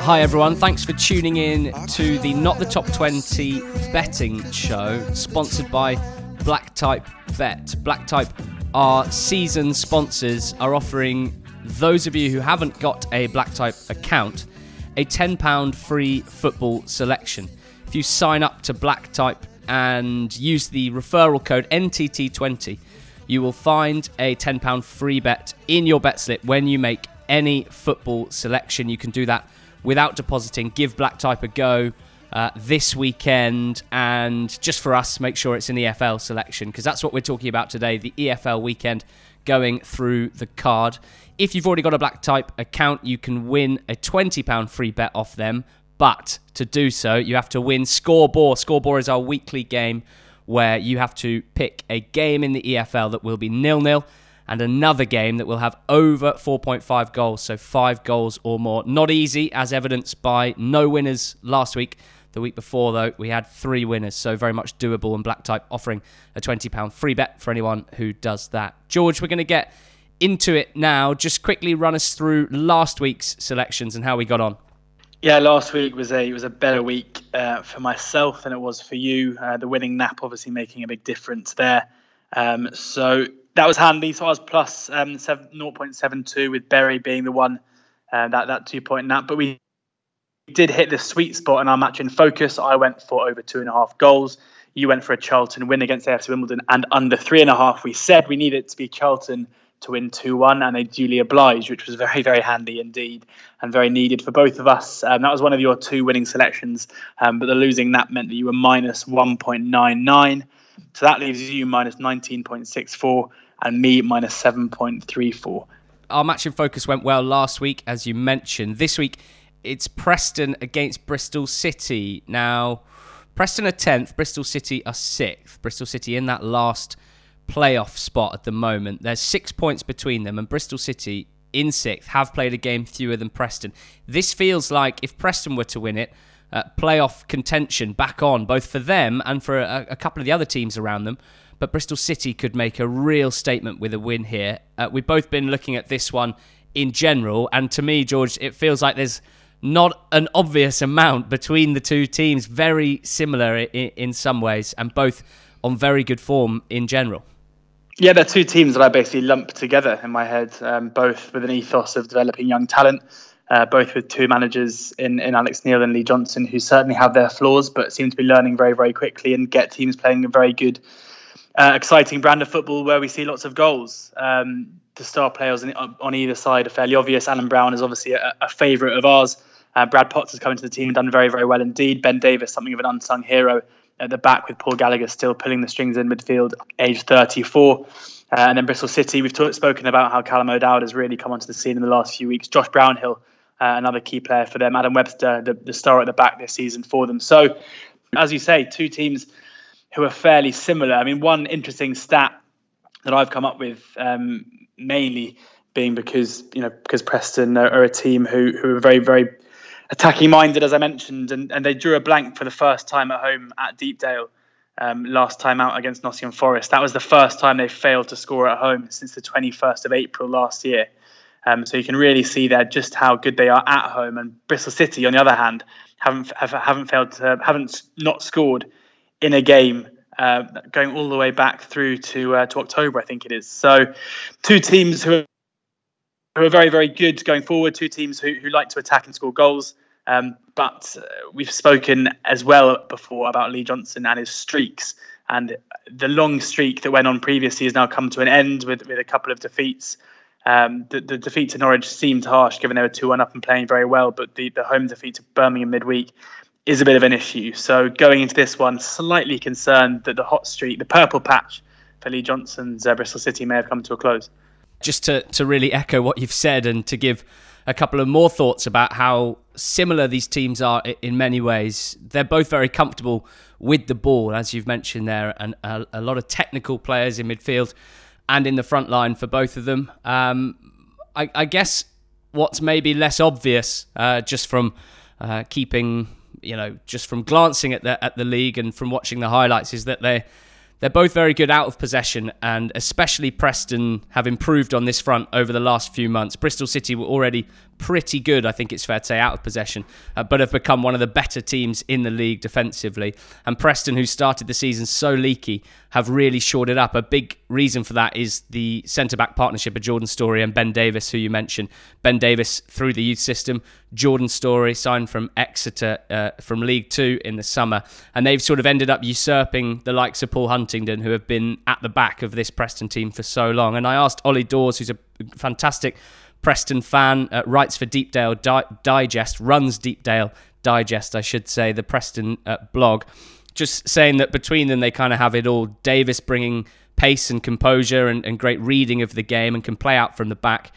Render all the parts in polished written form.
Hi everyone, thanks for tuning in to the Not the Top 20 betting show, sponsored by Blacktype Bet. Blacktype, our season sponsors, are offering those of you who haven't got a Blacktype account a £10 free football selection. If you sign up to Blacktype and use the referral code NTT20, you will find a £10 free bet in your bet slip when you make any football selection. You can do that without depositing. Give Blacktype a go this weekend, and just for us, make sure it's an EFL selection, because that's what we're talking about today, the EFL weekend going through the card. If you've already got a Blacktype account, you can win a £20 free bet off them, but to do so, you have to win Score-Bore. Score-Bore is our weekly game where you have to pick a game in the EFL that will be 0-0, and another game that will have over 4.5 goals, so 5 goals or more. Not easy, as evidenced by no winners last week. The week before, though, we had 3 winners, so very much doable, and Blacktype offering a £20 free bet for anyone who does that. George, we're going to get into it now. Just quickly run us through last week's selections and how we got on. Yeah, last week was a better week for myself than it was for you. The winning nap obviously making a big difference there. So that was handy. So I was plus 0.72 with Berry being the one, that 2-point nap. But we did hit the sweet spot in our match in focus. I went for over 2.5 goals. You went for a Charlton win against AFC Wimbledon and under 3.5. We said we needed it to be Charlton to win 2-1, and they duly obliged, which was very, very handy indeed and very needed for both of us. That was one of your 2 winning selections, but the losing nap meant that you were minus 1.99. So that leaves you minus 19.64 and me minus 7.34. Our match in focus went well last week, as you mentioned. This week, it's Preston against Bristol City. Now, Preston are 10th, Bristol City are 6th. Bristol City in that last playoff spot at the moment. There's 6 points between them, and Bristol City in 6th have played a game fewer than Preston. This feels like if Preston were to win it, playoff contention back on, both for them and for a couple of the other teams around them. But Bristol City could make a real statement with a win here. We've both been looking at this one in general, and to me, George, it feels like there's not an obvious amount between the two teams. Very similar in some ways, and both on very good form in general. Yeah, they're 2 teams that I basically lumped together in my head, both with an ethos of developing young talent. Both with 2 managers in Alex Neil and Lee Johnson, who certainly have their flaws, but seem to be learning very, very quickly and get teams playing a very good, exciting brand of football where we see lots of goals. The star players on either side are fairly obvious. Alan Brown is obviously a favourite of ours. Brad Potts has come into the team and done very, very well indeed. Ben Davis, something of an unsung hero at the back, with Paul Gallagher still pulling the strings in midfield, age 34. And then Bristol City, we've spoken about how Callum O'Dowd has really come onto the scene in the last few weeks. Josh Brownhill, another key player for them. Adam Webster, the star at the back this season for them. So, as you say, 2 teams who are fairly similar. I mean, one interesting stat that I've come up with, mainly being because Preston are a team who are very, very attacking minded, as I mentioned, and they drew a blank for the first time at home at Deepdale last time out against Nottingham Forest. That was the first time they failed to score at home since the 21st of April last year. So you can really see there just how good they are at home. And Bristol City, on the other hand, haven't not scored in a game going all the way back through to October, I think it is. So 2 teams who are very, very good going forward. 2 teams who like to attack and score goals. But we've spoken as well before about Lee Johnson and his streaks. And the long streak that went on previously has now come to an end with a couple of defeats. The defeat to Norwich seemed harsh given they were 2-1 up and playing very well, but the home defeat to Birmingham midweek is a bit of an issue. So going into this one, slightly concerned that the hot streak, the purple patch for Lee Johnson's Bristol City may have come to a close. Just to really echo what you've said and to give a couple of more thoughts about how similar these teams are in many ways. They're both very comfortable with the ball, as you've mentioned there, and a lot of technical players in midfield and in the front line for both of them. I guess what's maybe less obvious, just from just from glancing at the league and from watching the highlights, is that they're both very good out of possession, and especially Preston have improved on this front over the last few months. Bristol City were already pretty good, I think it's fair to say, out of possession, but have become one of the better teams in the league defensively. And Preston, who started the season so leaky, have really shored it up. A big reason for that is the centre-back partnership of Jordan Storey and Ben Davis, who you mentioned. Ben Davis through the youth system, Jordan Storey signed from Exeter from League Two in the summer, and they've sort of ended up usurping the likes of Paul Huntingdon, who have been at the back of this Preston team for so long. And I asked Ollie Dawes, who's a fantastic Preston fan, writes for Deepdale Digest, runs Deepdale Digest, I should say, the Preston blog, just saying that between them they kind of have it all. Davis bringing pace and composure and great reading of the game and can play out from the back,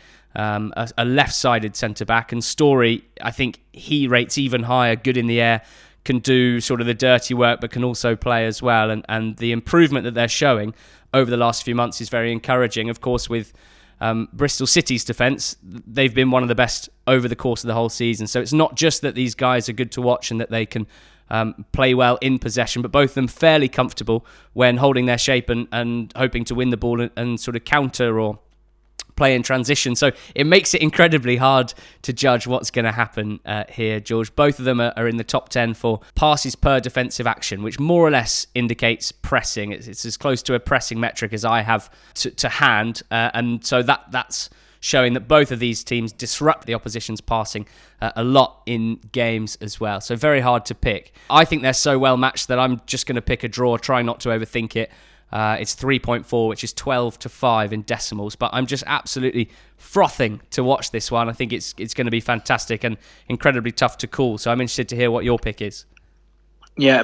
a left-sided centre-back. And Storey, I think he rates even higher, good in the air, can do sort of the dirty work but can also play as well. And the improvement that they're showing over the last few months is very encouraging. Of course, with Bristol City's defence, they've been one of the best over the course of the whole season. So it's not just that these guys are good to watch and that they can play well in possession, but both of them fairly comfortable when holding their shape and hoping to win the ball and sort of counter or play in transition. So it makes it incredibly hard to judge what's going to happen here, George. Both of them are in the top 10 for passes per defensive action, which more or less indicates pressing. It's as close to a pressing metric as I have to hand. And so that's showing that both of these teams disrupt the opposition's passing a lot in games as well. So very hard to pick. I think they're so well matched that I'm just going to pick a draw, try not to overthink it. It's 3.4, which is 12-5 in decimals, but I'm just absolutely frothing to watch this one. I think it's going to be fantastic and incredibly tough to call. So I'm interested to hear what your pick is. Yeah,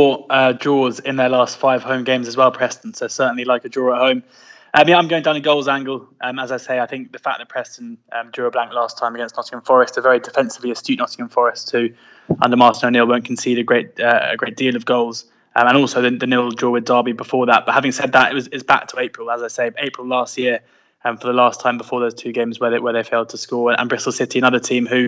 4 draws in their last 5 home games as well, Preston. So certainly like a draw at home. I'm going down a goals angle. As I say, I think the fact that Preston drew a blank last time against Nottingham Forest, a very defensively astute Nottingham Forest, who under Martin O'Neill won't concede a great deal of goals. And also the 0 draw with Derby before that. But having said that, it's back to April, as I say, April last year, for the last time before those 2 games where they failed to score. And Bristol City, another team who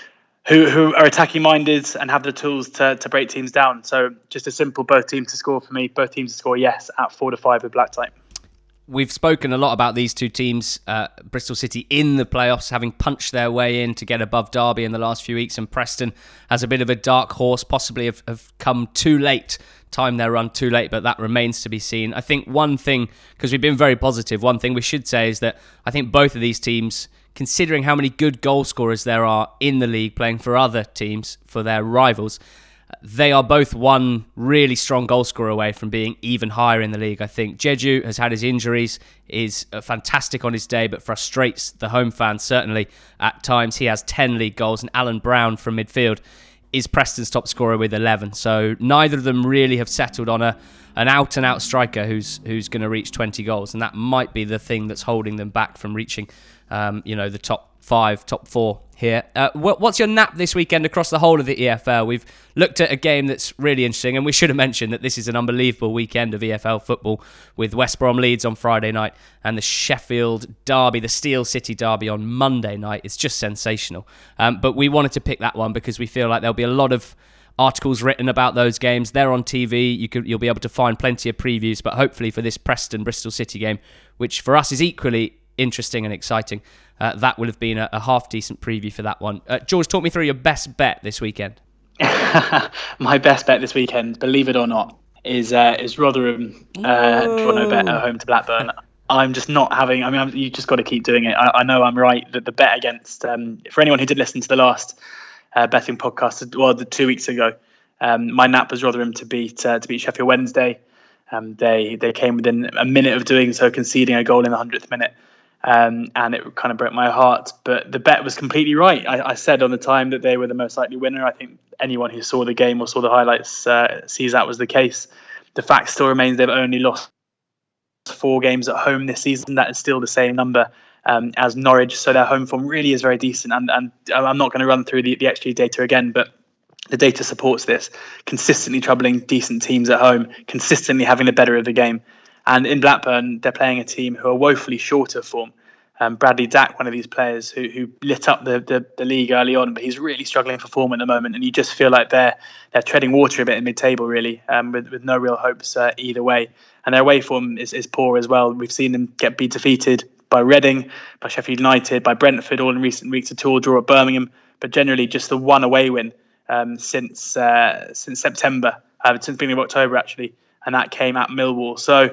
are attacking minded and have the tools to break teams down. So just a simple both teams to score for me. Both teams to score yes at 4-5 with black type. We've spoken a lot about these two teams, Bristol City in the playoffs, having punched their way in to get above Derby in the last few weeks, and Preston as a bit of a dark horse, possibly have come too late, timed their run too late, but that remains to be seen. I think one thing, because we've been very positive, one thing we should say is that I think both of these teams, considering how many good goal scorers there are in the league playing for other teams, for their rivals, they are both one really strong goal scorer away from being even higher in the league. I think Jeju has had his injuries, is fantastic on his day, but frustrates the home fans certainly at times. He has 10 league goals, and Alan Brown from midfield is Preston's top scorer with 11. So neither of them really have settled on an out-and-out striker who's going to reach 20 goals, and that might be the thing that's holding them back from reaching the top 5, top 4 here. What's your nap this weekend across the whole of the EFL? We've looked at a game that's really interesting, and we should have mentioned that this is an unbelievable weekend of EFL football with West Brom Leeds on Friday night and the Sheffield Derby, the Steel City Derby on Monday night. It's just sensational. But we wanted to pick that one because we feel like there'll be a lot of articles written about those games. They're on TV. You'll be able to find plenty of previews, but hopefully for this Preston-Bristol City game, which for us is equally interesting and exciting, that will have been a half-decent preview for that one. George, talk me through your best bet this weekend. My best bet this weekend, believe it or not, is Rotherham draw no bet at home to Blackburn. I'm just not having... you just got to keep doing it. I know I'm right that the bet against... for anyone who did listen to the last betting podcast, the 2 weeks ago, my nap was Rotherham to beat Sheffield Wednesday. They came within a minute of doing so, conceding a goal in the 100th minute. And it kind of broke my heart, but the bet was completely right. I said on the time that they were the most likely winner. I think anyone who saw the game or saw the highlights sees that was the case. The fact still remains they've only lost 4 games at home this season. That is still the same number as Norwich, so their home form really is very decent. And I'm not going to run through the XG data again, but the data supports this. Consistently troubling decent teams at home, consistently having the better of the game. And in Blackburn, they're playing a team who are woefully short of form. Bradley Dack, one of these players who lit up the league early on, but he's really struggling for form at the moment. And you just feel like they're treading water a bit in mid-table, really, with no real hopes either way. And their away form is poor as well. We've seen them be defeated by Reading, by Sheffield United, by Brentford, all in recent weeks, a 2-2 draw at Birmingham, but generally just the one away win since September, since the beginning of October actually, and that came at Millwall. So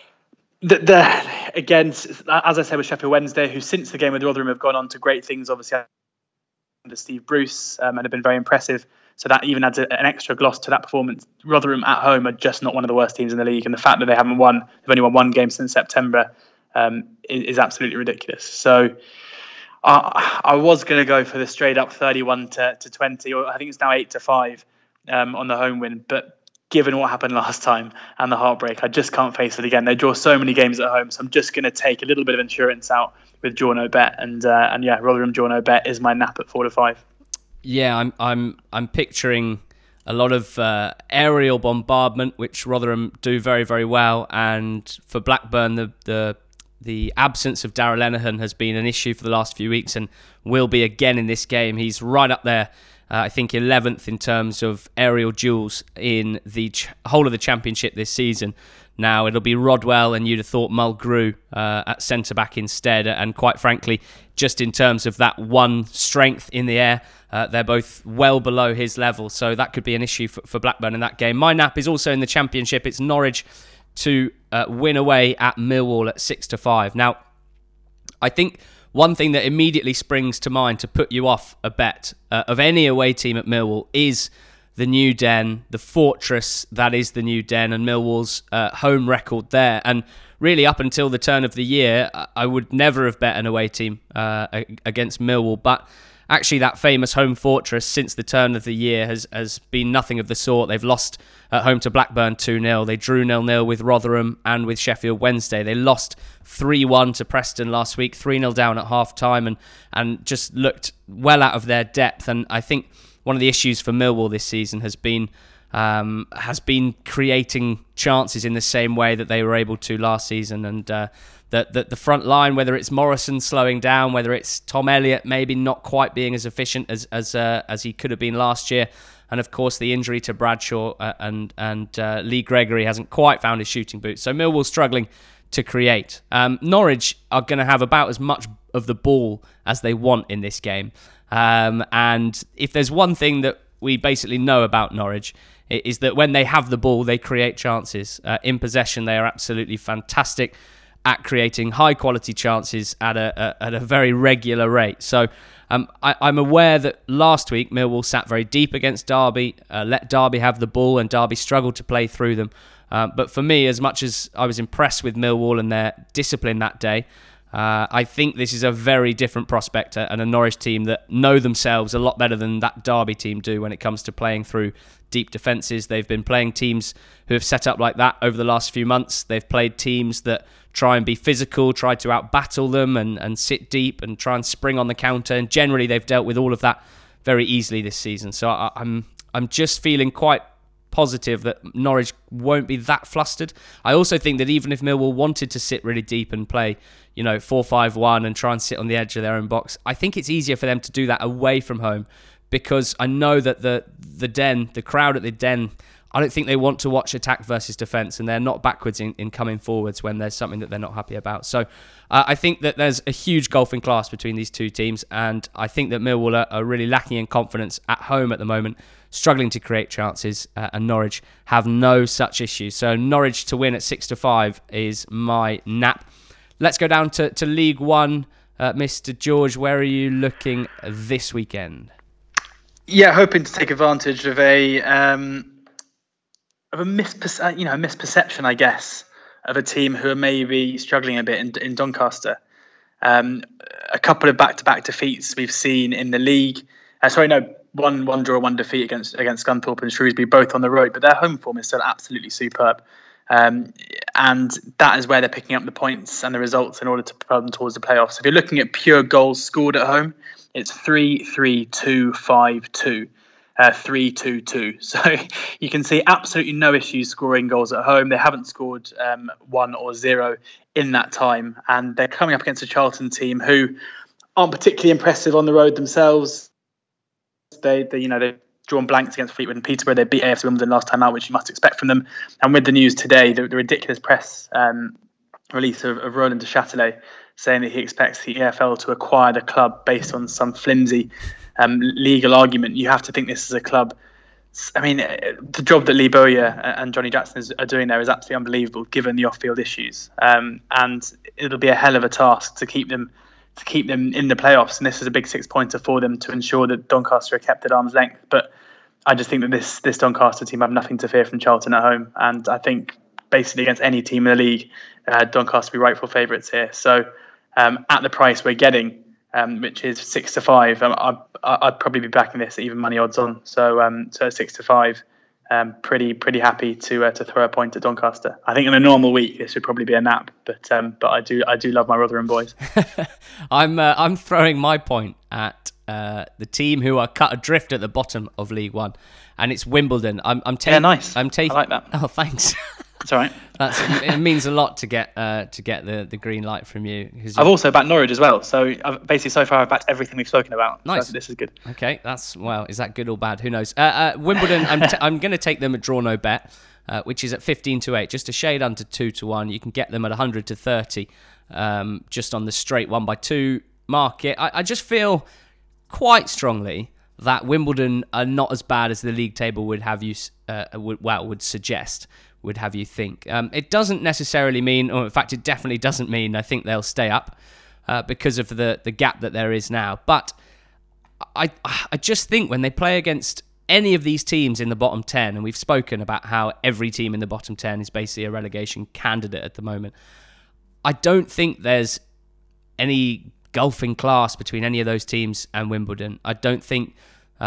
again, as I said with Sheffield Wednesday, who since the game with Rotherham have gone on to great things, obviously under Steve Bruce, and have been very impressive. So that even adds an extra gloss to that performance. Rotherham at home are just not one of the worst teams in the league, and the fact that they've only won one game since September is absolutely ridiculous. So I was going to go for the straight up 31-20, or I think it's now 8-5 on the home win. But given what happened last time and the heartbreak, I just can't face it again. They draw so many games at home, so I'm just going to take a little bit of insurance out with draw no bet, and yeah, Rotherham draw no bet is my nap at 4-5. Yeah, I'm picturing a lot of aerial bombardment, which Rotherham do very, very well, and for Blackburn, the absence of Darragh Lenihan has been an issue for the last few weeks and will be again in this game. He's right up there, I think 11th in terms of aerial duels in the whole of the Championship this season. Now, it'll be Rodwell, and you'd have thought Mulgrew at centre-back instead. And quite frankly, just in terms of that one strength in the air, they're both well below his level. So that could be an issue for Blackburn in that game. My nap is also in the Championship. It's Norwich to win away at Millwall at 6-5. Now, I think one thing that immediately springs to mind to put you off a bet of any away team at Millwall is the New Den, the fortress that is the New Den, and Millwall's home record there. And really, up until the turn of the year, I would never have bet an away team against Millwall. But actually, that famous home fortress since the turn of the year has been nothing of the sort. They've lost at home to Blackburn 2-0. They drew 0-0 with Rotherham and with Sheffield Wednesday. They lost 3-1 to Preston last week, 3-0 down at half-time, and just looked well out of their depth. And I think one of the issues for Millwall this season has been creating chances in the same way that they were able to last season. And the front line, whether it's Morrison slowing down, whether it's Tom Elliott maybe not quite being as efficient as he could have been last year, and of course the injury to Bradshaw and Lee Gregory hasn't quite found his shooting boots. So Millwall struggling to create. Norwich are going to have about as much of the ball as they want in this game. And if there's one thing that we basically know about Norwich, it is that when they have the ball, they create chances. In possession, they are absolutely fantastic at creating high-quality chances at a very regular rate. So I'm aware that last week Millwall sat very deep against Derby, let Derby have the ball, and Derby struggled to play through them. But for me, as much as I was impressed with Millwall and their discipline that day, I think this is a very different prospect and a Norwich team that know themselves a lot better than that Derby team do when it comes to playing through deep defences. They've been playing teams who have set up like that over the last few months. They've played teams that try and be physical, try to out-battle them and sit deep and try and spring on the counter. And generally, they've dealt with all of that very easily this season. So I'm just feeling quite positive that Norwich won't be that flustered. I also think that even if Millwall wanted to sit really deep and play, 4-5-1 and try and sit on the edge of their own box, I think it's easier for them to do that away from home, because I know that the crowd at the Den, I don't think they want to watch attack versus defence, and they're not backwards in coming forwards when there's something that they're not happy about. So I think that there's a huge gulf in class between these two teams, and I think that Millwall are really lacking in confidence at home at the moment, struggling to create chances, and Norwich have no such issues. So Norwich to win at 6-5 is my nap. Let's go down to League One. Mr. George, where are you looking this weekend? Yeah, hoping to take advantage of a misperception, I guess, of a team who are maybe struggling a bit in Doncaster. A couple of back-to-back defeats we've seen in the league. One draw, one defeat against Scunthorpe and Shrewsbury, both on the road, but their home form is still absolutely superb. And that is where they're picking up the points and the results in order to propel them towards the playoffs. If you're looking at pure goals scored at home, it's 3-3-2-5-2. 3-2-2. So you can see absolutely no issues scoring goals at home. They haven't scored 1 or 0 in that time, and they're coming up against a Charlton team who aren't particularly impressive on the road themselves. They've drawn blanks against Fleetwood and Peterborough. They beat AFC Wimbledon last time out, which you must expect from them. And with the news today, the ridiculous press release of Roland de Châtelet saying that he expects the EFL to acquire the club based on some flimsy legal argument. You have to think this is a club. I mean, the job that Lee Bowyer and Johnny Jackson are doing there is absolutely unbelievable, given the off-field issues. And it'll be a hell of a task to keep them in the playoffs. And this is a big 6-pointer for them to ensure that Doncaster are kept at arm's length. But I just think that this Doncaster team have nothing to fear from Charlton at home. And I think basically against any team in the league, Doncaster will be rightful favourites here. So at the price we're getting, which is 6-5. I'd probably be backing this at even money odds on. So 6-5. Pretty happy to throw a point at Doncaster. I think in a normal week this would probably be a nap, but I do love my Rotherham boys. I'm throwing my point at the team who are cut adrift at the bottom of League One, and it's Wimbledon. Nice. I'm taking. I like that. Oh, thanks. It's all right. It means a lot to get the green light from you. I've also backed Norwich as well. So basically, so far I've backed everything we've spoken about. Nice. So this is good. Okay, is that good or bad? Who knows? Wimbledon. I'm going to take them at draw no bet, which is at 15-8, just a shade under 2-1. You can get them at 100-30, just on the straight 1x2 market. I just feel quite strongly that Wimbledon are not as bad as the league table would have you would suggest. Would have you think. It doesn't necessarily mean, or in fact it definitely doesn't mean I think they'll stay up because of the gap that there is now. But I just think when they play against any of these teams in the bottom 10, and we've spoken about how every team in the bottom 10 is basically a relegation candidate at the moment, I don't think there's any gulfing class between any of those teams and Wimbledon. I don't think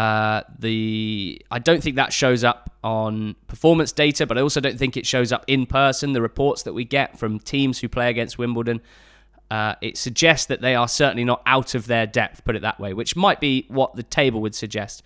that shows up on performance data, but I also don't think it shows up in person. The reports that we get from teams who play against Wimbledon, it suggests that they are certainly not out of their depth, put it that way, which might be what the table would suggest.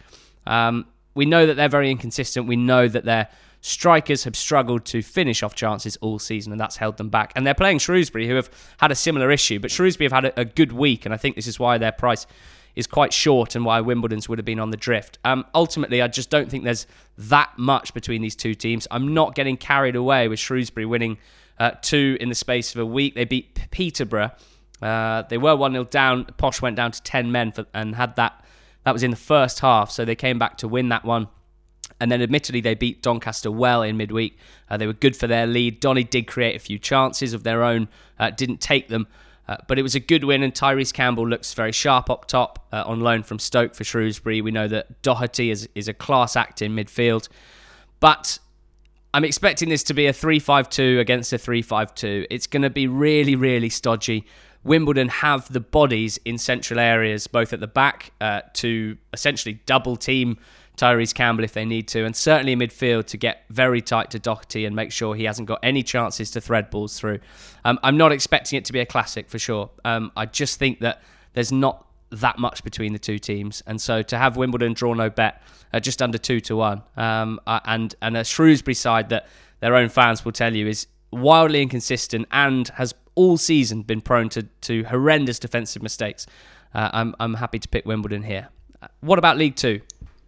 We know that they're very inconsistent. We know that their strikers have struggled to finish off chances all season, and that's held them back. And they're playing Shrewsbury, who have had a similar issue, but Shrewsbury have had a good week, and I think this is why their price is quite short and why Wimbledon's would have been on the drift. Ultimately, I just don't think there's that much between these two teams. I'm not getting carried away with Shrewsbury winning 2 in the space of a week. They beat Peterborough. They were 1-0 down. Posh went down to 10 men and had that. That was in the first half, so they came back to win that one. And then admittedly, they beat Doncaster well in midweek. They were good for their lead. Donny did create a few chances of their own, didn't take them. But it was a good win, and Tyrese Campbell looks very sharp up top on loan from Stoke for Shrewsbury. We know that Doherty is a class act in midfield. But I'm expecting this to be a 3-5-2 against a 3-5-2. It's going to be really, really stodgy. Wimbledon have the bodies in central areas, both at the back, to essentially double team Tyrese Campbell if they need to, and certainly in midfield to get very tight to Doherty and make sure he hasn't got any chances to thread balls through. I'm not expecting it to be a classic for sure. I just think that there's not that much between the two teams, and so to have Wimbledon draw no bet just under 2-1, and a Shrewsbury side that their own fans will tell you is wildly inconsistent and has all season been prone to horrendous defensive mistakes. I'm happy to pick Wimbledon here. What about League Two?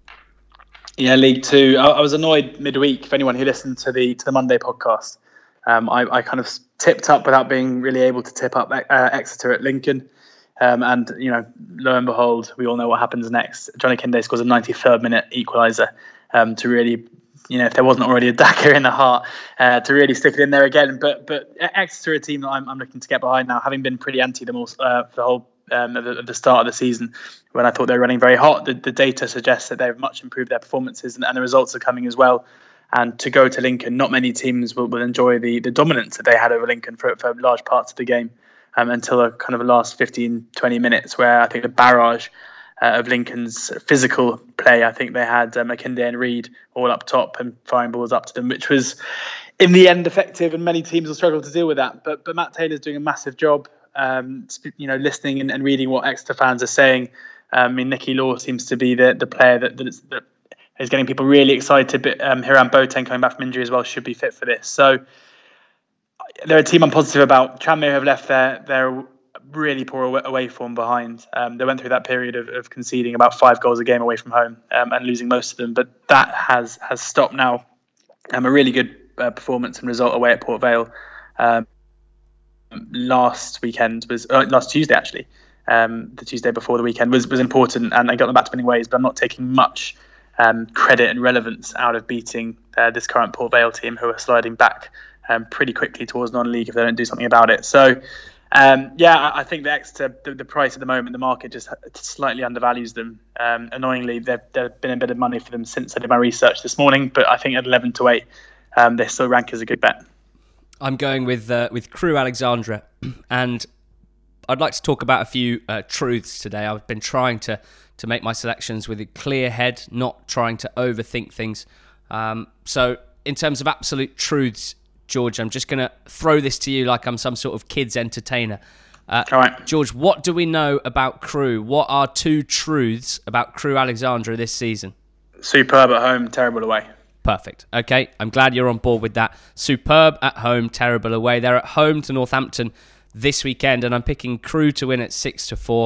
Yeah, League Two. I was annoyed midweek. For anyone who listened to the Monday podcast, I kind of tipped up without being really able to tip up Exeter at Lincoln, and lo and behold, we all know what happens next. Johnny Kinde scores a 93rd minute equaliser to really, if there wasn't already a dagger in the heart, to really stick it in there again. But Exeter are a team that I'm looking to get behind now, having been pretty anti them all for the whole. At the start of the season, when I thought they were running very hot, the data suggests that they've much improved their performances, and the results are coming as well. And to go to Lincoln, not many teams will enjoy the dominance that they had over Lincoln for large parts of the game, until a kind of the last 15-20 minutes, where I think the barrage of Lincoln's physical play, I think they had McKinday and Reed all up top and firing balls up to them, which was in the end effective, and many teams will struggle to deal with that. But Matt Taylor's doing a massive job. Listening and reading what Exeter fans are saying. Nicky Law seems to be the player that is getting people really excited. But Hiram Boateng coming back from injury as well should be fit for this. So they're a team I'm positive about. Tranmere have left their really poor away form behind. They went through that period of conceding about 5 goals a game away from home and losing most of them. But that has stopped now. A really good performance and result away at Port Vale. last weekend was last Tuesday actually. The Tuesday before the weekend was important, and I got them back to winning ways. But I'm not taking much credit and relevance out of beating this current Port Vale team, who are sliding back pretty quickly towards non-league if they don't do something about it. So I think the Exeter, the price at the moment, the market just slightly undervalues them. Annoyingly, there's been a bit of money for them since I did my research this morning, but I think at 11-8, they still rank as a good bet. I'm going with Crewe Alexandra, and I'd like to talk about a few truths today. I've been trying to make my selections with a clear head, not trying to overthink things. So in terms of absolute truths, George, I'm just going to throw this to you like I'm some sort of kids entertainer. All right. George, what do we know about Crewe? What are 2 truths about Crewe Alexandra this season? Superb at home, terrible away. Perfect. Okay, I'm glad you're on board with that. Superb at home, terrible away. They're at home to Northampton this weekend, and I'm picking Crewe to win at 6-4.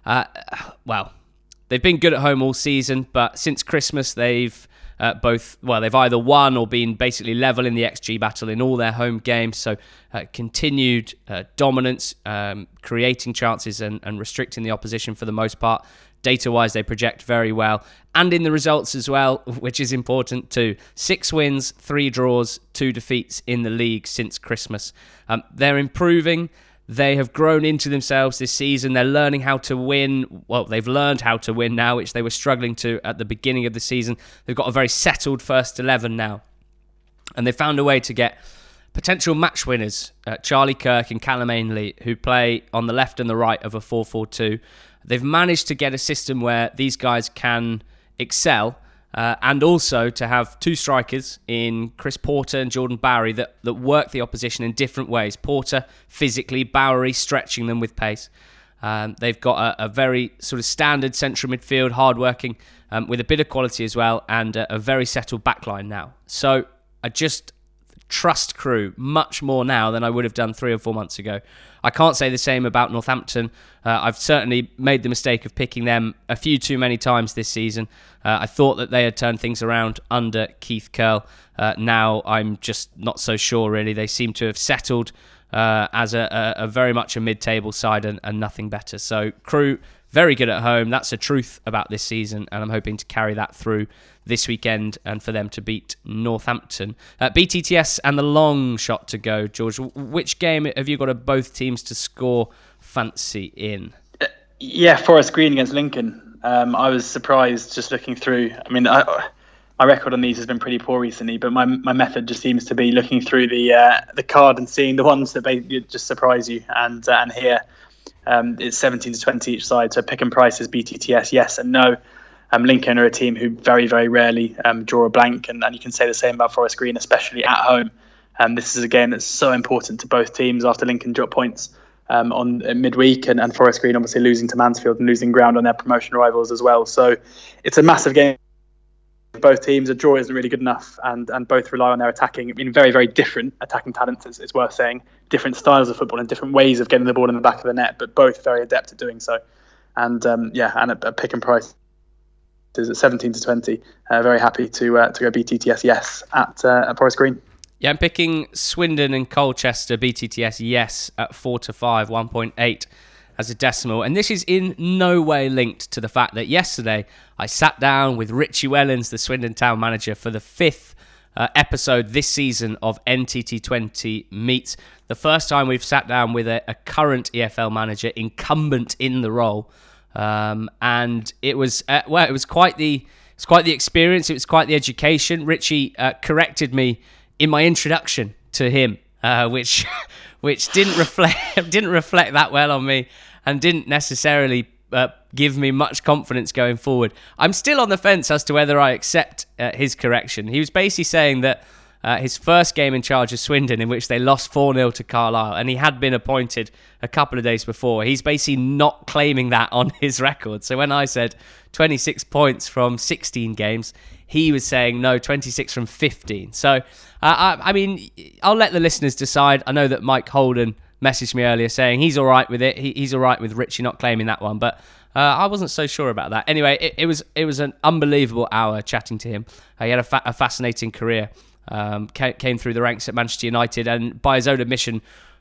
Well, they've been good at home all season, but since Christmas they've they've either won or been basically level in the XG battle in all their home games. So continued dominance, creating chances and restricting the opposition for the most part. Data-wise, they project very well. And in the results as well, which is important too. 6 wins, 3 draws, 2 defeats in the league since Christmas. They're improving. They have grown into themselves this season. They're learning how to win. Well, they've learned how to win now, which they were struggling to at the beginning of the season. They've got a very settled first 11 now. And they found a way to get potential match winners, Charlie Kirk and Callum Ainley, who play on the left and the right of a 4-4-2. They've managed to get a system where these guys can excel, and also to have 2 strikers in Chris Porter and Jordan Bowery that work the opposition in different ways. Porter physically, Bowery stretching them with pace. They've got a very sort of standard central midfield, hard-working, with a bit of quality as well, and a very settled backline now. So I just trust Crewe much more now than I would have done 3 or 4 months ago. I can't say the same about Northampton. I've certainly made the mistake of picking them a few too many times this season. I thought that they had turned things around under Keith Curle. Now I'm just not so sure, really. They seem to have settled as a very much a mid-table side and nothing better. So Crewe, very good at home. That's a truth about this season, and I'm hoping to carry that through this weekend and for them to beat Northampton. BTTS and the long shot to go. George, which game have you got both teams to score fancy in? Yeah, Forest Green against Lincoln. I was surprised just looking through. I mean, my record on these has been pretty poor recently, but my method just seems to be looking through the card and seeing the ones that just surprise you. And here it's 17-20 each side. So pick and price is BTTS, yes and no. Lincoln are a team who very, very rarely draw a blank, and you can say the same about Forest Green, especially at home. This is a game that's so important to both teams after Lincoln dropped points on midweek, and Forest Green obviously losing to Mansfield and losing ground on their promotion rivals as well. So it's a massive game for both teams. A draw isn't really good enough, and both rely on their attacking. I mean, very, very different attacking talents, it's worth saying. Different styles of football and different ways of getting the ball in the back of the net, but both very adept at doing so. And a pick and price is at 17-20. Very happy to go BTTS yes at Forest Green. Yeah, I'm picking Swindon and Colchester BTTS yes at 4-5, 1.8 as a decimal. And this is in no way linked to the fact that yesterday I sat down with Richie Wellens, the Swindon Town manager, for the 5th episode this season of NTT20 Meets. The first time we've sat down with a current EFL manager incumbent in the role. And it was it was quite the experience. It was quite the education. Richie corrected me in my introduction to him, which didn't reflect that well on me, and didn't necessarily give me much confidence going forward. I'm still on the fence as to whether I accept his correction. He was basically saying that his first game in charge of Swindon, in which they lost 4-0 to Carlisle, and he had been appointed a couple of days before, he's basically not claiming that on his record. So when I said 26 points from 16 games, he was saying, no, 26 from 15. So, I mean, I'll let the listeners decide. I know that Mike Holden messaged me earlier saying he's all right with it. He's all right with Richie not claiming that one. But I wasn't so sure about that. Anyway, it was an unbelievable hour chatting to him. He had a fascinating career. Came through the ranks at Manchester United, and by his own admission,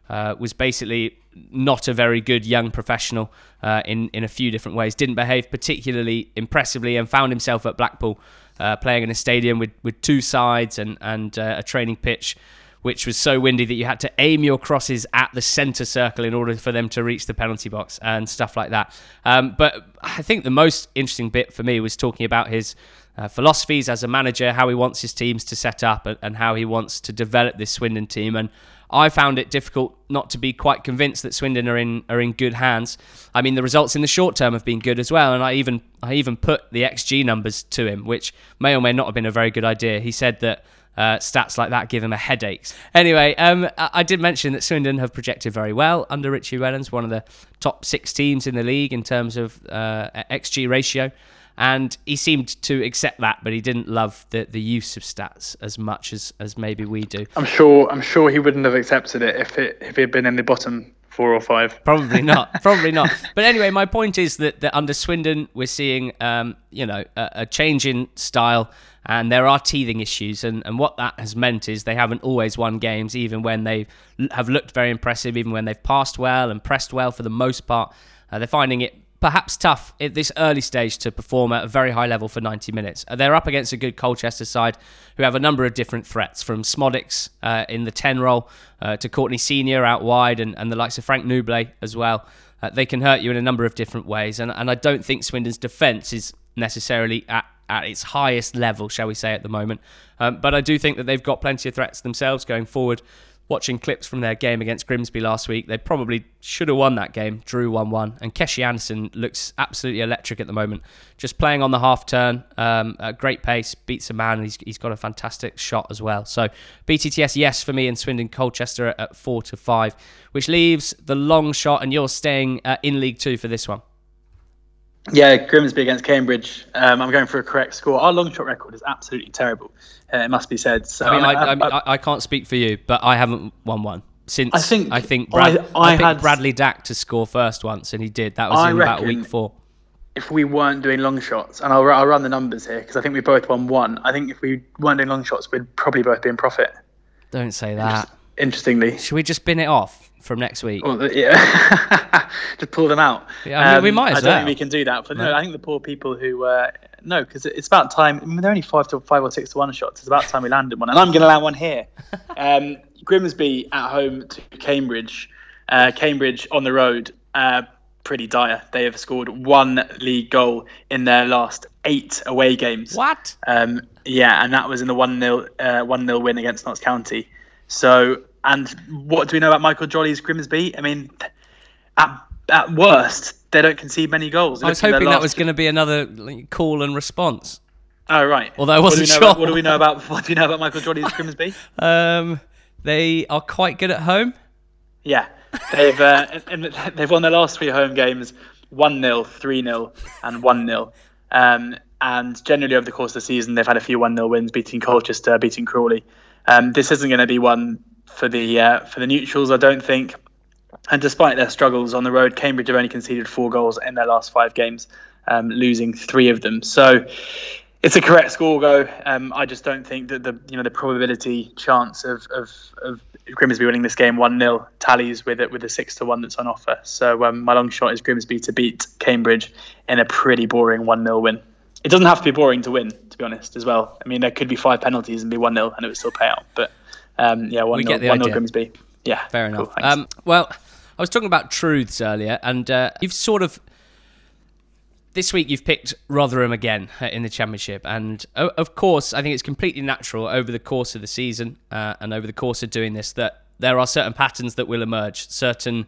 was basically not a very good young professional in a few different ways. Didn't behave particularly impressively and found himself at Blackpool playing in a stadium with two sides and a training pitch which was so windy that you had to aim your crosses at the centre circle in order for them to reach the penalty box and stuff like that. But I think the most interesting bit for me was talking about his philosophies as a manager, how he wants his teams to set up and how he wants to develop this Swindon team. And I found it difficult not to be quite convinced that Swindon are in good hands. I mean, the results in the short term have been good as well, and I even put the XG numbers to him, which may or may not have been a very good idea. He said that stats like that give him a headache. Anyway, I did mention that Swindon have projected very well under Richie Wellens, one of the top 6 teams in the league in terms of XG ratio. And he seemed to accept that, but he didn't love the use of stats as much as maybe we do. I'm sure he wouldn't have accepted it if it had been in the bottom 4 or 5. Probably not. But anyway, my point is that under Swindon we're seeing a change in style, and there are teething issues, and what that has meant is they haven't always won games, even when they have looked very impressive, even when they've passed well and pressed well for the most part. They're finding it perhaps tough at this early stage to perform at a very high level for 90 minutes. They're up against a good Colchester side who have a number of different threats, from Smodics in the 10 role to Courtney Senior out wide and the likes of Frank Nublet as well. They can hurt you in a number of different ways, and I don't think Swindon's defence is necessarily at its highest level, shall we say, at the moment. But I do think that they've got plenty of threats themselves going forward. Watching clips from their game against Grimsby last week, they probably should have won that game, drew 1-1. And Keshi Anderson looks absolutely electric at the moment. Just playing on the half turn, at great pace, beats a man, and he's got a fantastic shot as well. So BTTS, yes, for me, and Swindon Colchester at 4-5, which leaves the long shot, and you're staying in League 2 for this one. Yeah, Grimsby against Cambridge. I'm going for a correct score. Our long shot record is absolutely terrible. It must be said. So I can't speak for you, but I haven't won one since. I think I picked Bradley Dack to score first once, and he did. That was in about week 4. If we weren't doing long shots, and I'll run the numbers here because I think we both won 1. I think if we weren't doing long shots, we'd probably both be in profit. Don't say that. Interestingly, should we just bin it off from next week? Well, yeah, just pull them out. Yeah, I mean, we might as well. I don't think we can do that. But no, I think the poor people who no, because it's about time. I mean, they're only 5 or 6 to 1 shots. It's about time we landed one, and I'm going to land one here. Grimsby at home to Cambridge. Cambridge on the road, pretty dire. They have scored 1 league goal in their last 8 away games. What? Yeah, and that was in the 1-0 win against Notts County. So, and what do we know about Michael Jolly's Grimsby? I mean, at worst, they don't concede many goals. I was hoping that was going to be another call and response. Oh, right. Although I wasn't sure. What do we know about Michael Jolly's Grimsby? They are quite good at home. Yeah, they've won their last 3 home games 1-0, 3-0, and 1-0. And generally over the course of the season, they've had a few 1-0 wins, beating Colchester, beating Crawley. This isn't going to be one for the neutrals, I don't think. And despite their struggles on the road, Cambridge have only conceded 4 goals in their last 5 games, losing 3 of them. So it's a correct score go. I just don't think that the probability chance of Grimsby winning this game 1-0 tallies with the 6-1 that's on offer. So my long shot is Grimsby to beat Cambridge in a pretty boring 1-0 win. It doesn't have to be boring to win, to be honest, as well. I mean, there could be 5 penalties and be 1-0 and it would still pay out. But 1-0 Grimsby. Yeah, fair enough. Cool, well, I was talking about truths earlier, and you've sort of this week you've picked Rotherham again in the Championship, and of course I think it's completely natural over the course of the season and over the course of doing this that there are certain patterns that will emerge, certain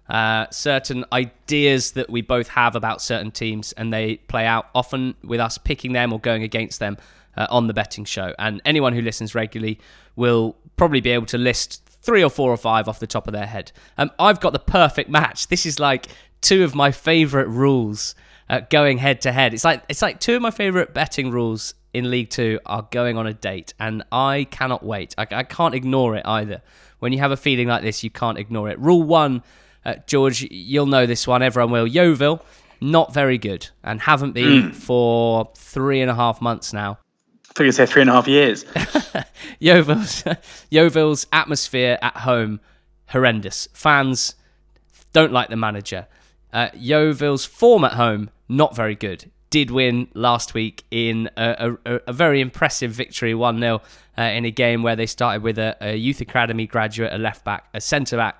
ideas that we both have about certain teams, and they play out often with us picking them or going against them on the betting show. And anyone who listens regularly will probably be able to list 3 or 4 or 5 off the top of their head. I've got the perfect match. This is like 2 of my favourite rules going head to head. It's like 2 of my favourite betting rules in League 2 are going on a date, and I cannot wait. I can't ignore it either. When you have a feeling like this, you can't ignore it. Rule 1, George, you'll know this one. Everyone will. Yeovil, not very good, and haven't been for 3.5 months now. I thought you were going to say 3.5 years. Yeovil's atmosphere at home horrendous. Fans don't like the manager. Yeovil's form at home, not very good. Did win last week in a very impressive victory, 1-0, in a game where they started with a youth academy graduate, a left back, a centre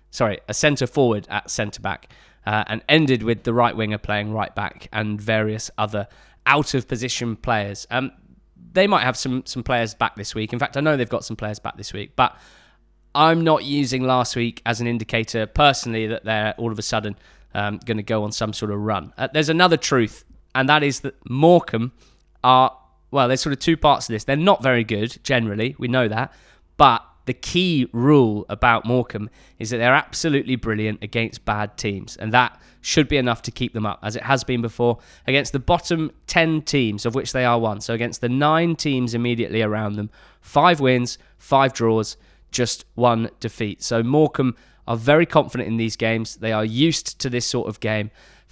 forward at centre back, and ended with the right winger playing right back and various other out of position players. They might have some players back this week. In fact, I know they've got some players back this week, but I'm not using last week as an indicator personally that they're all of a sudden going to go on some sort of run. There's another truth, and that is that Morecambe are, well, there's sort of two parts to this. They're not very good, generally. We know that. But the key rule about Morecambe is that they're absolutely brilliant against bad teams. And that should be enough to keep them up, as it has been before, against the bottom 10 teams, of which they are one. So against the 9 teams immediately around them, 5 wins, 5 draws, just 1 defeat. So Morecambe are very confident in these games. They are used to this sort of game.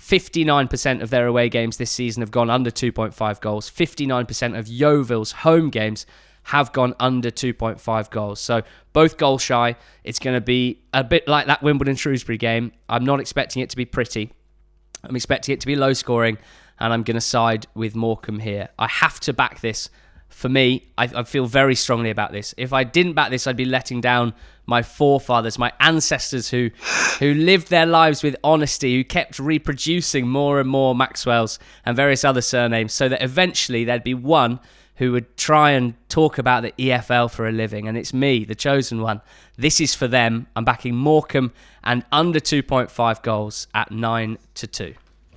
59% of their away games this season have gone under 2.5 goals. 59% of Yeovil's home games have gone under 2.5 goals. So both goal shy. It's going to be a bit like that Wimbledon-Shrewsbury game. I'm not expecting it to be pretty. I'm expecting it to be low scoring, and I'm going to side with Morecambe here. I have to back this. For me, I feel very strongly about this. If I didn't back this, I'd be letting down my forefathers, my ancestors who lived their lives with honesty, who kept reproducing more and more Maxwell's and various other surnames, so that eventually there'd be one who would try and talk about the EFL for a living. And it's me, the chosen one. This is for them. I'm backing Morecambe and under 2.5 goals at 9-2.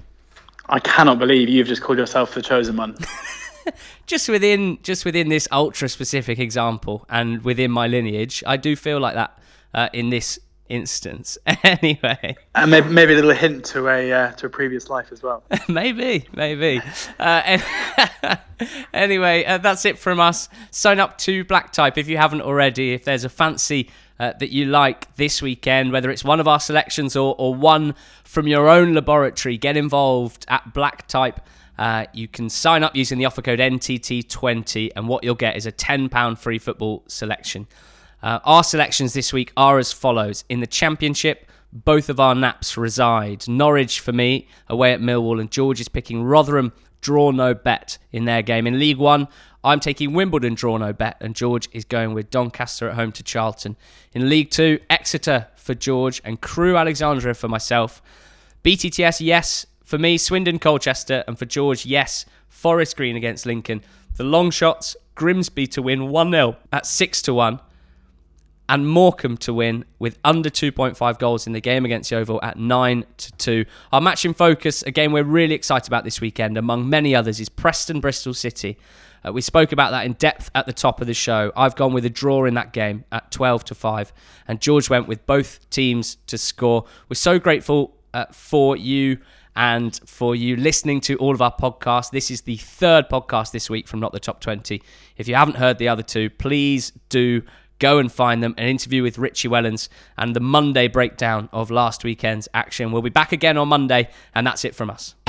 I cannot believe you've just called yourself the chosen one. Just within this ultra specific example and within my lineage, I do feel like that in this instance. Anyway, and maybe a little hint to a previous life as well. maybe. Anyway, that's it from us. Sign up to Black Type if you haven't already. If there's a fancy that you like this weekend, whether it's one of our selections or one from your own laboratory, get involved at Black Type. You can sign up using the offer code NTT20, and what you'll get is a £10 free football selection. Our selections this week are as follows. In the Championship, both of our naps reside. Norwich for me, away at Millwall, and George is picking Rotherham, draw no bet in their game. In League One, I'm taking Wimbledon, draw no bet, and George is going with Doncaster at home to Charlton. In League Two, Exeter for George and Crewe Alexandria for myself. BTTS, yes, for me, Swindon, Colchester, and for George, yes, Forest Green against Lincoln. The long shots, Grimsby to win 1-0 at 6-1, and Morecambe to win with under 2.5 goals in the game against Yeovil at 9-2. Our match in focus, a game we're really excited about this weekend, among many others, is Preston Bristol City. We spoke about that in depth at the top of the show. I've gone with a draw in that game at 12-5, and George went with both teams to score. We're so grateful for you and for you listening to all of our podcasts. This is the 3rd podcast this week from Not the Top 20. If you haven't heard the other 2, please do go and find them. An interview with Richie Wellens and the Monday breakdown of last weekend's action. We'll be back again on Monday, and that's it from us.